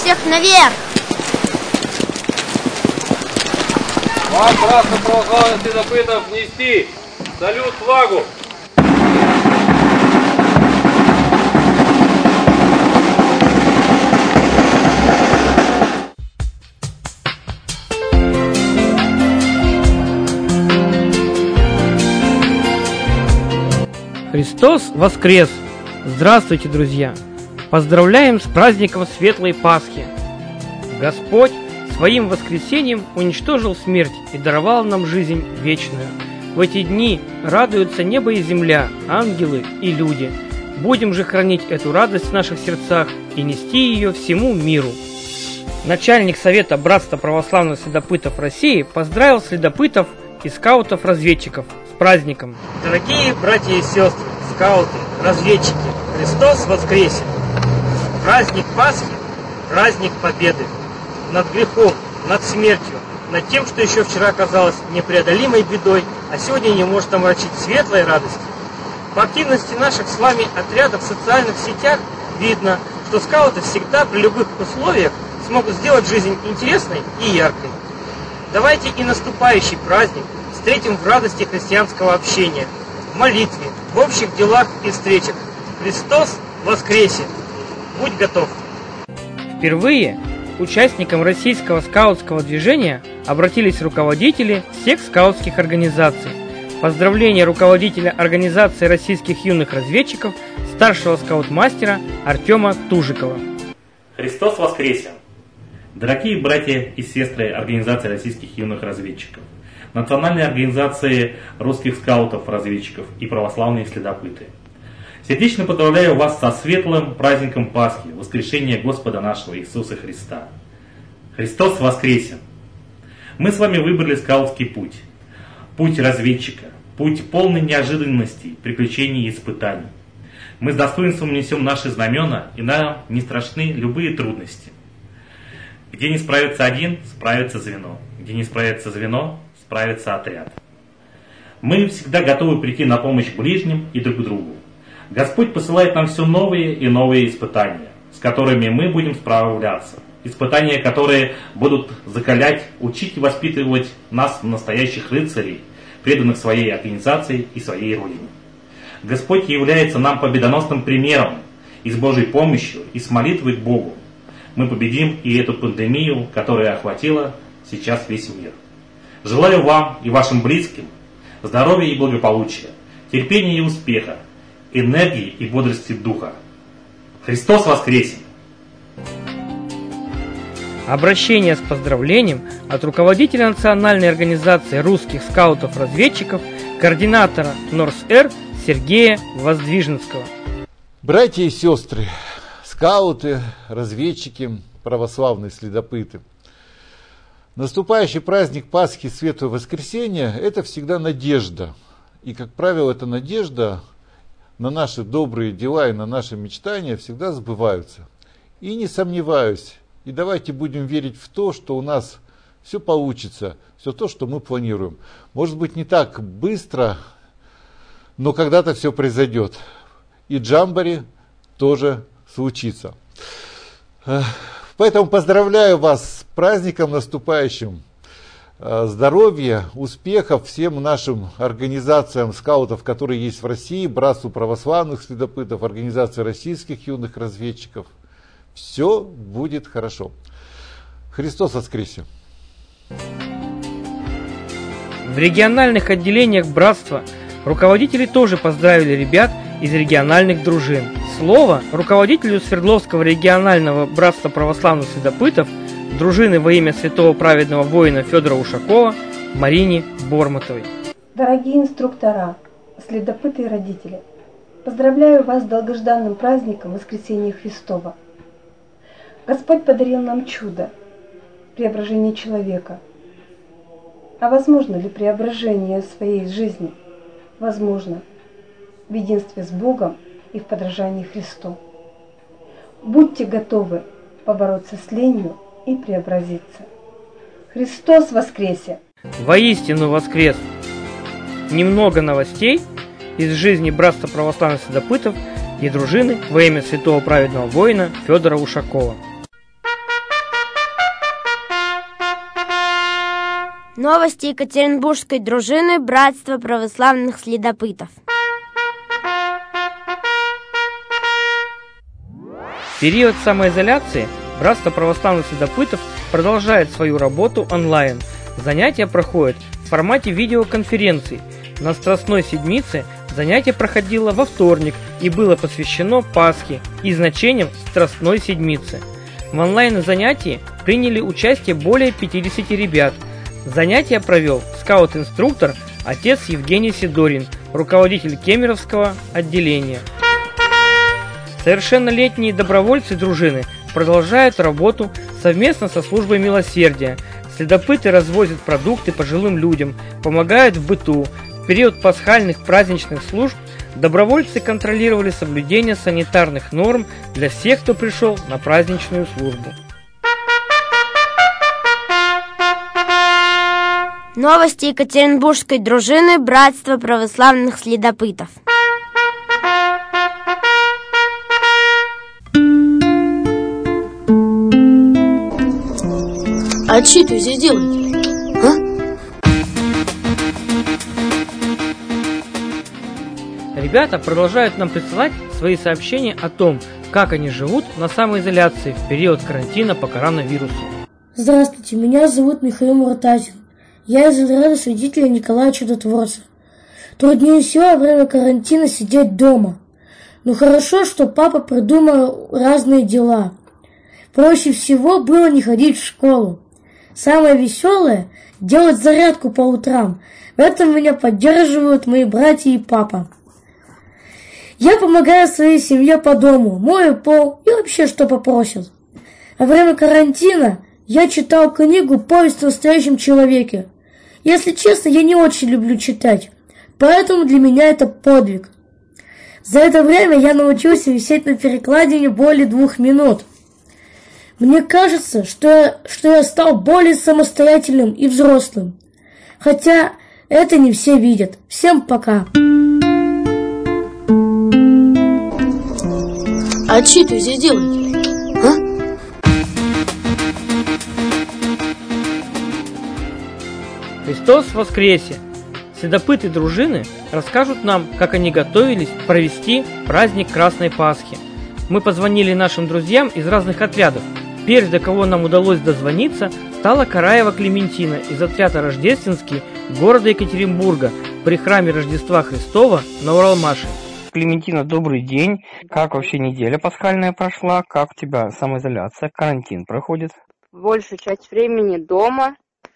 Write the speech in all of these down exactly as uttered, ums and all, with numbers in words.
всех наверх! Вам, братство православных следопытов, нести салют флагу! Христос воскрес! Здравствуйте, друзья! Поздравляем с праздником Светлой Пасхи! Господь своим воскресением уничтожил смерть и даровал нам жизнь вечную. В эти дни радуются небо и земля, ангелы и люди. Будем же хранить эту радость в наших сердцах и нести ее всему миру. Начальник Совета Братства Православных Следопытов России поздравил следопытов и скаутов-разведчиков с праздником. Дорогие братья и сестры, скауты, разведчики, Христос воскресе! Праздник Пасхи – праздник победы над грехом, над смертью, над тем, что еще вчера казалось непреодолимой бедой, а сегодня не может омрачить светлой радости. По активности наших с вами отрядов в социальных сетях видно, что скауты всегда при любых условиях смогут сделать жизнь интересной и яркой. Давайте и наступающий праздник встретим в радости христианского общения, в молитве, в общих делах и встречах. Христос воскресе! Будь готов! Впервые участникам российского скаутского движения обратились руководители всех скаутских организаций. Поздравления руководителя Организации российских юных разведчиков, старшего скаут-мастера Артема Тужикова. Христос воскресе! Дорогие братья и сестры Организации российских юных разведчиков, Национальной организации русских скаутов-разведчиков и православные следопыты, сердечно поздравляю вас со светлым праздником Пасхи, воскрешения Господа нашего Иисуса Христа. Христос воскресе! Мы с вами выбрали скаутский путь, путь разведчика, путь полный неожиданностей, приключений и испытаний. Мы с достоинством несем наши знамена, и нам не страшны любые трудности. Где не справится один, справится звено. Где не справится звено, справится отряд. Мы всегда готовы прийти на помощь ближним и друг другу. Господь посылает нам все новые и новые испытания, с которыми мы будем справляться. Испытания, которые будут закалять, учить и воспитывать нас в настоящих рыцарей, преданных своей организации и своей родине. Господь является нам победоносным примером, и с Божьей помощью, и с молитвой к Богу мы победим и эту пандемию, которая охватила сейчас весь мир. Желаю вам и вашим близким здоровья и благополучия, терпения и успеха, энергии и бодрости духа. Христос воскресе! Обращение с поздравлением от руководителя Национальной организации русских скаутов-разведчиков, координатора НОРС-Р Сергея Воздвиженского. Братья и сестры, скауты, разведчики, православные следопыты, наступающий праздник Пасхи, Светлое Воскресенье – это всегда надежда. И, как правило, эта надежда на наши добрые дела и на наши мечтания всегда сбываются. И не сомневаюсь, и давайте будем верить в то, что у нас все получится, все то, что мы планируем. Может быть, не так быстро, но когда-то все произойдет. И джамбори тоже случится. Поэтому поздравляю вас с праздником наступающим. Здоровья, успехов всем нашим организациям скаутов, которые есть в России, Братству православных следопытов, Организации российских юных разведчиков. Все будет хорошо. Христос воскресе! В региональных отделениях братства руководители тоже поздравили ребят из региональных дружин. Слово руководителю Свердловского регионального братства православных следопытов, дружины во имя святого праведного воина Федора Ушакова, Марине Бормотовой. Дорогие инструктора, следопыты и родители, поздравляю вас с долгожданным праздником Воскресения Христова. Господь подарил нам чудо, преображение человека. А возможно ли преображение своей жизни? Возможно, в единстве с Богом и в подражании Христу. Будьте готовы побороться с ленью и преобразиться. Христос воскресе! Воистину воскрес! Немного новостей из жизни Братства православных следопытов и дружины во имя святого праведного воина Федора Ушакова. Новости Екатеринбургской дружины Братства православных следопытов. В период самоизоляции Братство православных следопытов продолжает свою работу онлайн. Занятия проходят в формате видеоконференций. На Страстной Седмице занятие проходило во вторник и было посвящено Пасхе и значениям Страстной Седмицы. В онлайн-занятии приняли участие более пятидесяти ребят. Занятие провел скаут-инструктор отец Евгений Сидорин, руководитель Кемеровского отделения. Совершеннолетние добровольцы дружины продолжают работу совместно со службой милосердия. Следопыты развозят продукты пожилым людям, помогают в быту. В период пасхальных праздничных служб добровольцы контролировали соблюдение санитарных норм для всех, кто пришел на праздничную службу. Новости Екатеринбургской дружины Братства православных следопытов. А что ты здесь делаешь? А? Ребята продолжают нам присылать свои сообщения о том, как они живут на самоизоляции в период карантина по коронавирусу. Здравствуйте, меня зовут Михаил Муртазин. Я из отряда свидетеля Николая Чудотворца. Труднее всего во время карантина сидеть дома. Но хорошо, что папа придумал разные дела. Проще всего было не ходить в школу. Самое веселое – делать зарядку по утрам. В этом меня поддерживают мои братья и папа. Я помогаю своей семье по дому, мою пол и вообще что попросят. Во время карантина я читал книгу «Повесть о настоящем человеке». Если честно, я не очень люблю читать, поэтому для меня это подвиг. За это время я научился висеть на перекладине более двух минут. Мне кажется, что я, что я стал более самостоятельным и взрослым. Хотя это не все видят. Всем пока. А что ты здесь делаешь? А? Христос воскресе! Следопыты дружины расскажут нам, как они готовились провести праздник Красной Пасхи. Мы позвонили нашим друзьям из разных отрядов. Первой, до кого нам удалось дозвониться, стала Караева Клементина из отряда Рождественский города Екатеринбурга при храме Рождества Христова на Уралмаше. Клементина, добрый день. Как вообще неделя пасхальная прошла? Как у тебя самоизоляция, карантин проходит? Большую часть времени дома,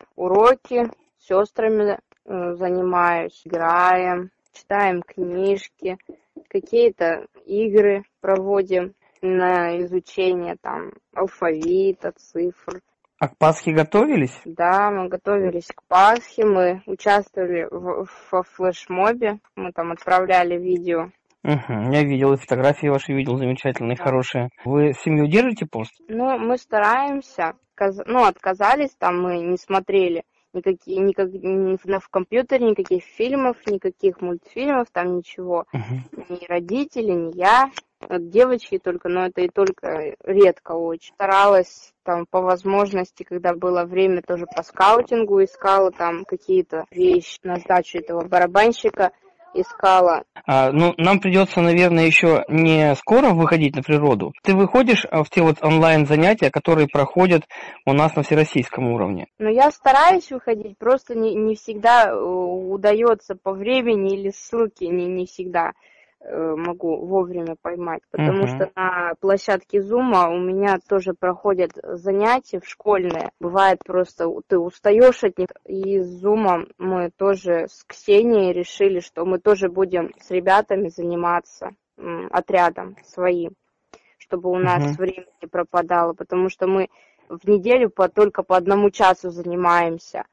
уроки, с сестрами э, занимаюсь, играем, читаем книжки, какие-то игры проводим на изучение там алфавита, цифр. А к Пасхе готовились? Да, мы готовились к Пасхе, мы участвовали в, в флешмобе, мы там отправляли видео. Угу, я видел, и фотографии ваши видел, замечательные, да. Хорошие. Вы семью держите пост? Ну, мы стараемся, ну, отказались, там мы не смотрели никакие, никак, ни в компьютере никаких фильмов, никаких мультфильмов, там ничего. Угу. Ни родители, ни я. Вот девочки только, но это и только редко очень. Старалась там по возможности, когда было время, тоже по скаутингу искала там какие-то вещи на сдачу этого барабанщика. Искала. А, ну, нам придется, наверное, еще не скоро выходить на природу. Ты выходишь в те вот онлайн-занятия, которые проходят у нас на всероссийском уровне? Ну, я стараюсь выходить, просто не, не всегда удается по времени или ссылки не, не всегда могу вовремя поймать, потому uh-huh. что на площадке Zoom у меня тоже проходят занятия в школьные. Бывает просто ты устаешь от них, и с Zoom мы тоже с Ксенией решили, что мы тоже будем с ребятами заниматься м, отрядом своим, чтобы у нас uh-huh. время не пропадало, потому что мы в неделю по, только по одному часу занимаемся,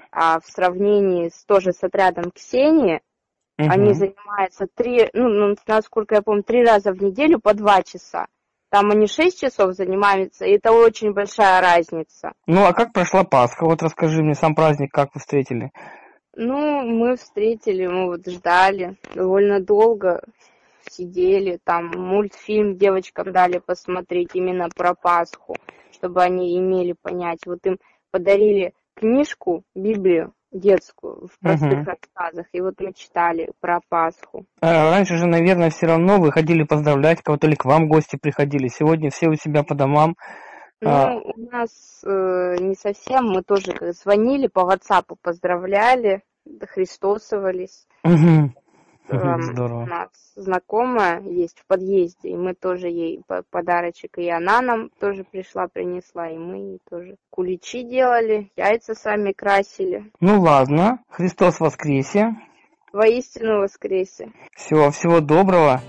а в сравнении с, тоже с отрядом Ксении Uh-huh. они занимаются три, ну, насколько я помню, три раза в неделю по два часа. Там они шесть часов занимаются, и это очень большая разница. Ну, а как прошла Пасха? Вот расскажи мне сам праздник, как вы встретили? Ну, мы встретили, мы вот ждали довольно долго, сидели, там мультфильм девочкам дали посмотреть именно про Пасху, чтобы они имели понять. Вот им подарили книжку, Библию детскую, в простых Мгм. рассказах. И вот мы читали про Пасху. А раньше же, наверное, все равно вы ходили поздравлять кого-то или к вам гости приходили. Сегодня все у себя по домам. А, Ну, у нас э, не совсем, мы тоже как звонили по WhatsApp, поздравляли, христосовались. мгм. Эм, у Здорово. нас знакомая есть в подъезде, и мы тоже ей по- подарочек, и она нам тоже пришла, принесла, и мы ей тоже куличи делали, яйца сами красили. Ну ладно, Христос воскресе. Воистину воскресе. Всего, всего доброго.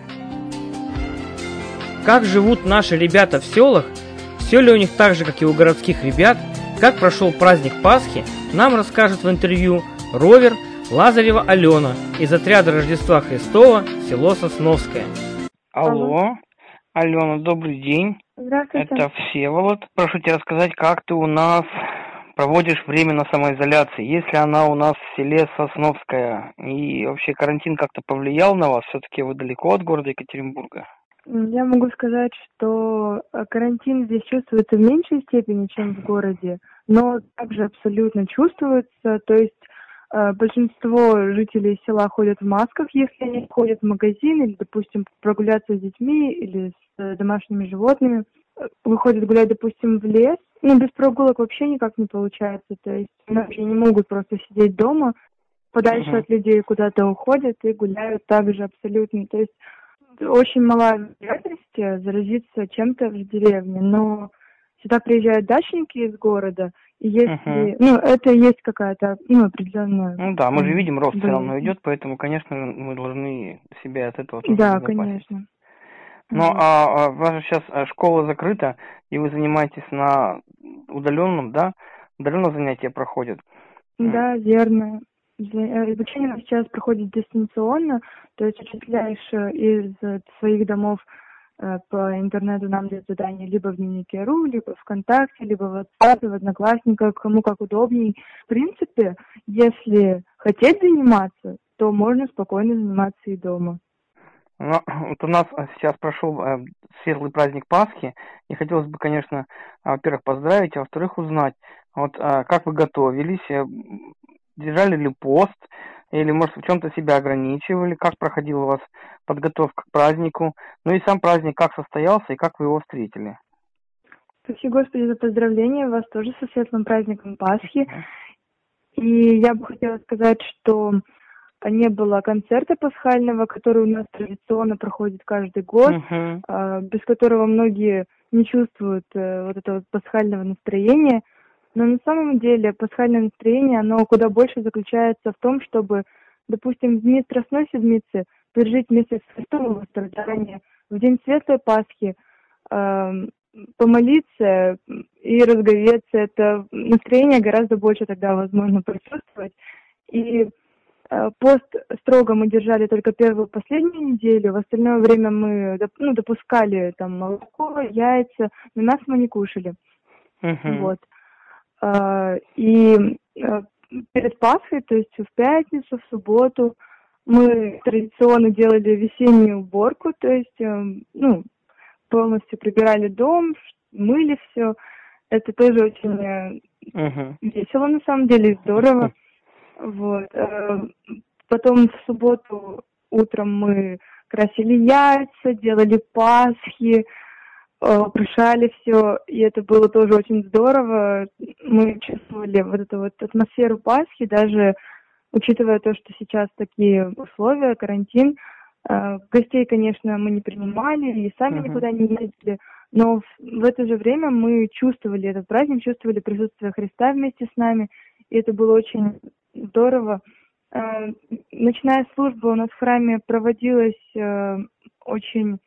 Как живут наши ребята в селах? Все ли у них так же, как и у городских ребят? Как прошел праздник Пасхи, нам расскажет в интервью ровер Лазарева Алена из отряда Рождества Христова, село Сосновское. Алло, Алена, добрый день. Здравствуйте. Это Всеволод. Прошу тебя рассказать, как ты у нас проводишь время на самоизоляции, если она у нас в селе Сосновская, и вообще карантин как-то повлиял на вас, все-таки вы далеко от города Екатеринбурга? Я могу сказать, что э, карантин здесь чувствуется в меньшей степени, чем в городе, но также абсолютно чувствуется. То есть э, большинство жителей села ходят в масках, если они ходят в магазин или, допустим, прогуляться с детьми или с э, домашними животными. Э, Выходят гулять, допустим, в лес. Ну, без прогулок вообще никак не получается. То есть многие не могут просто сидеть дома, подальше Мгм. от людей куда-то уходят и гуляют также абсолютно. То есть очень малая вероятность заразиться чем-то в деревне, но сюда приезжают дачники из города, и если, Мгм. ну, это есть какая-то, ну, определенная... Ну да, мы же м, видим, рост все равно болезнь. идет, поэтому, конечно, мы должны себя от этого тоже Да, обезопасить. конечно. Ну, Вот. а, а ваша сейчас а, школа закрыта, и вы занимаетесь на удаленном, да? Удаленно занятия проходят. М. Да, верно. За- э, Обучение у нас сейчас проходит дистанционно, то есть учителяешь э, из э, своих домов э, по интернету нам дают задания либо в дневнике РУ, либо ВКонтакте, либо в WhatsApp, в Одноклассниках, кому как удобней. В принципе, если хотеть заниматься, то можно спокойно заниматься и дома. Ну, вот у нас а, сейчас прошел э, светлый праздник Пасхи, и хотелось бы, конечно, а, во-первых, поздравить, а во-вторых, узнать, вот а, как вы готовились, э, м, держали ли пост, или, может, в чем-то себя ограничивали, как проходила у вас подготовка к празднику, ну и сам праздник как состоялся, и как вы его встретили. Спасибо, Господи, за поздравления. Вас тоже со светлым праздником Пасхи. И я бы хотела сказать, что не было концерта пасхального, который у нас традиционно проходит каждый год, Мгм. а, без которого многие не чувствуют э, вот этого вот пасхального настроения. Но на самом деле пасхальное настроение, оно куда больше заключается в том, чтобы, допустим, в дни Страстной Седмицы пережить вместе с Христом его страдания, в день Светлой Пасхи эм, помолиться и разговеться. Это настроение гораздо больше тогда возможно почувствовать. И э, пост строго мы держали только первую и последнюю неделю. В остальное время мы доп- ну, допускали там молоко, яйца, но мясо мы не кушали. Мгм. Вот. А, И э, перед Пасхой, то есть в пятницу, в субботу, мы традиционно делали весеннюю уборку, то есть, э, ну, полностью прибирали дом, ш- мыли все. Это тоже очень э, Мгм. весело, на самом деле, и здорово. Вот. э, Потом в субботу утром мы красили яйца, делали пасхи, э, украшали все, и это было тоже очень здорово. Мы чувствовали вот эту вот атмосферу Пасхи, даже учитывая то, что сейчас такие условия, карантин. Э, Гостей, конечно, мы не принимали и сами Мгм. никуда не ездили, но в, в это же время мы чувствовали этот праздник, чувствовали присутствие Христа вместе с нами, и это было очень здорово. Э, Ночная служба у нас в храме проводилась э, очень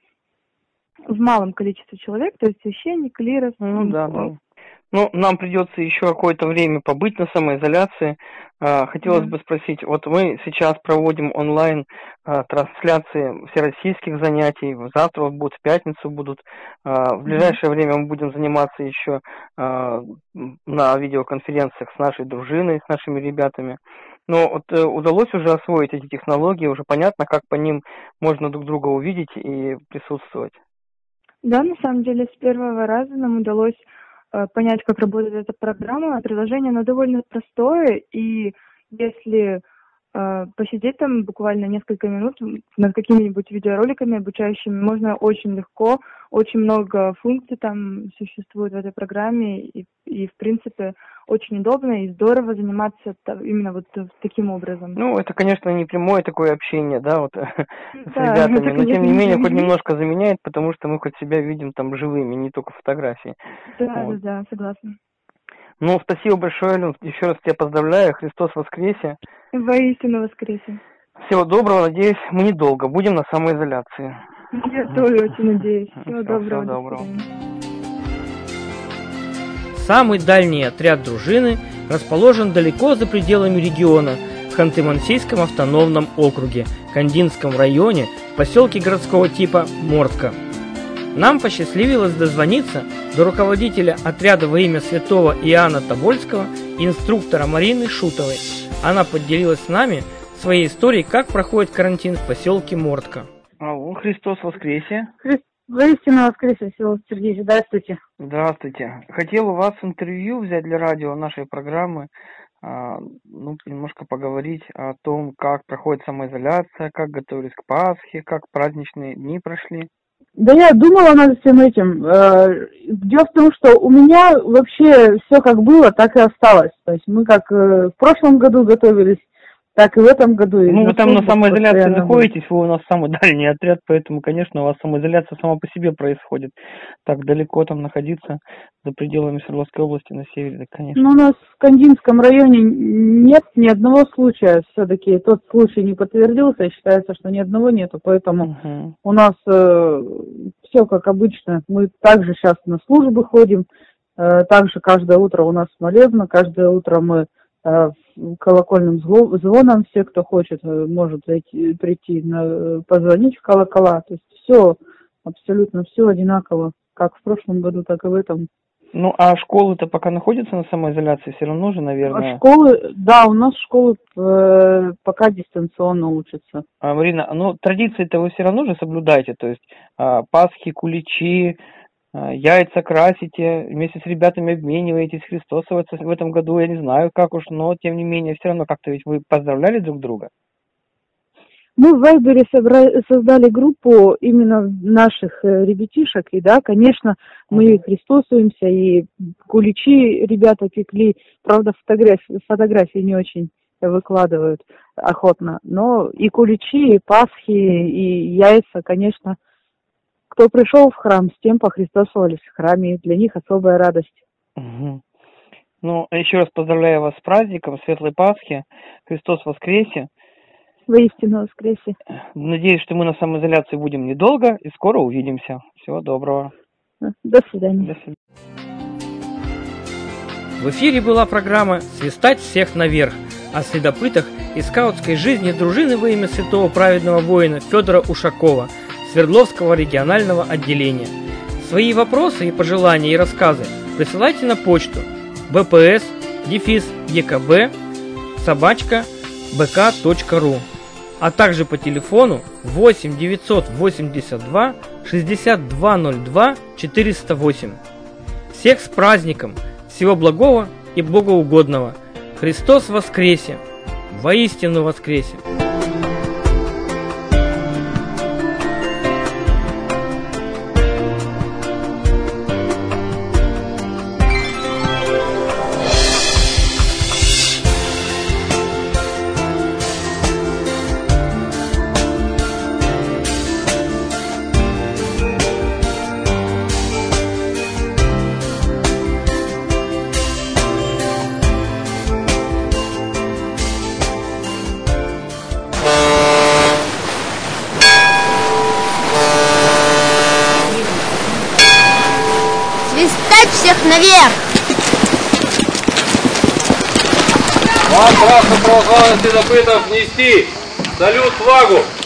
в малом количестве человек, то есть священник, клирос. Ну м, да, э, да. Ну, нам придется еще какое-то время побыть на самоизоляции. А, Хотелось Да. бы спросить, вот мы сейчас проводим онлайн а, трансляции всероссийских занятий, завтра вот будут, в пятницу будут. А, В Мгм. ближайшее время мы будем заниматься еще а, м, на видеоконференциях с нашей дружиной, с нашими ребятами. Но вот э, удалось уже освоить эти технологии, уже понятно, как по ним можно друг друга увидеть и присутствовать. Да, на самом деле, с первого раза нам удалось э, понять, как работает эта программа, приложение, оно довольно простое, и если э, посидеть там буквально несколько минут над какими-нибудь видеороликами обучающими, можно очень легко, очень много функций там существует в этой программе, и, и в принципе очень удобно и здорово заниматься именно вот таким образом. Ну, это, конечно, не прямое такое общение, да, вот да, с ребятами, это, но тем не не менее не хоть немножко заменяет, потому что мы хоть себя видим там живыми, не только фотографии. Да, Вот. да, да, согласна. Ну, спасибо большое, Ален, еще раз тебя поздравляю, Христос воскресе. Воистину воскресе. Всего доброго, надеюсь, мы недолго будем на самоизоляции. Я тоже очень надеюсь. Всего Всего доброго. Всего доброго. Самый дальний отряд дружины расположен далеко за пределами региона, в Ханты-Мансийском автономном округе, Кандинском районе, в поселке городского типа Мортка. Нам посчастливилось дозвониться до руководителя отряда во имя святого Иоанна Тобольского, инструктора Марины Шутовой. Она поделилась с нами своей историей, как проходит карантин в поселке Мортка. Алло, Христос воскресе! Христ... Воистину воскресе, Всеволод Сергеевич, здравствуйте. Здравствуйте. Хотел у вас интервью взять для радио нашей программы, а, ну, немножко поговорить о том, как проходит самоизоляция, как готовились к Пасхе, как праздничные дни прошли. Да я думала над всем этим. Дело в том, что у меня вообще все как было, так и осталось. То есть мы как в прошлом году готовились, так и в этом году. Ну, вы там на самоизоляции находитесь, вы у нас самый дальний отряд, поэтому, конечно, у вас самоизоляция сама по себе происходит. Так далеко там находиться, за пределами Свердловской области, на севере, да, конечно. Ну, у нас в Кандинском районе нет ни одного случая, все-таки тот случай не подтвердился, и считается, что ни одного нету, поэтому uh-huh. у нас э, все как обычно. Мы также сейчас на службы ходим, э, также каждое утро у нас молебно, каждое утро мы колокольным звоном все, кто хочет, может зайти, прийти, на, позвонить в колокола. То есть все, абсолютно все одинаково, как в прошлом году, так и в этом. Ну, а школы-то пока находятся на самоизоляции, все равно же, наверное? А школы, да, у нас школы э, пока дистанционно учатся. А, Марина, ну, традиции-то вы все равно же соблюдаете, то есть а, Пасхи, куличи, яйца красите, вместе с ребятами обмениваетесь, христосоваться в этом году, я не знаю как уж, но тем не менее, все равно как-то ведь вы поздравляли друг друга? Мы в Вайбере собрали, создали группу именно наших ребятишек, и да, конечно, мы uh-huh. христосуемся, и куличи ребята пекли, правда, фотографии, фотографии не очень выкладывают охотно, но и куличи, и Пасхи, и яйца, конечно. Кто пришел в храм, с тем похристосовались в храме. Для них особая радость. Угу. Ну, еще раз поздравляю вас с праздником, Светлой Пасхи. Христос воскресе. Воистину воскресе. Надеюсь, что мы на самоизоляции будем недолго и скоро увидимся. Всего доброго. До свидания. До свидания. В эфире была программа «Свистать всех наверх» о следопытах и скаутской жизни дружины во имя святого праведного воина Федора Ушакова, Свердловского регионального отделения. Свои вопросы и пожелания и рассказы присылайте на почту bps дефис екб собачка бк точка ру, а также по телефону восемь девятьсот восемьдесят два шестьдесят два ноль два четыреста восемь. Всех с праздником! Всего благого и богоугодного! Христос воскресе! Воистину воскресе! Всех наверх! Вам, братство православных следопытов, нести салют флагу!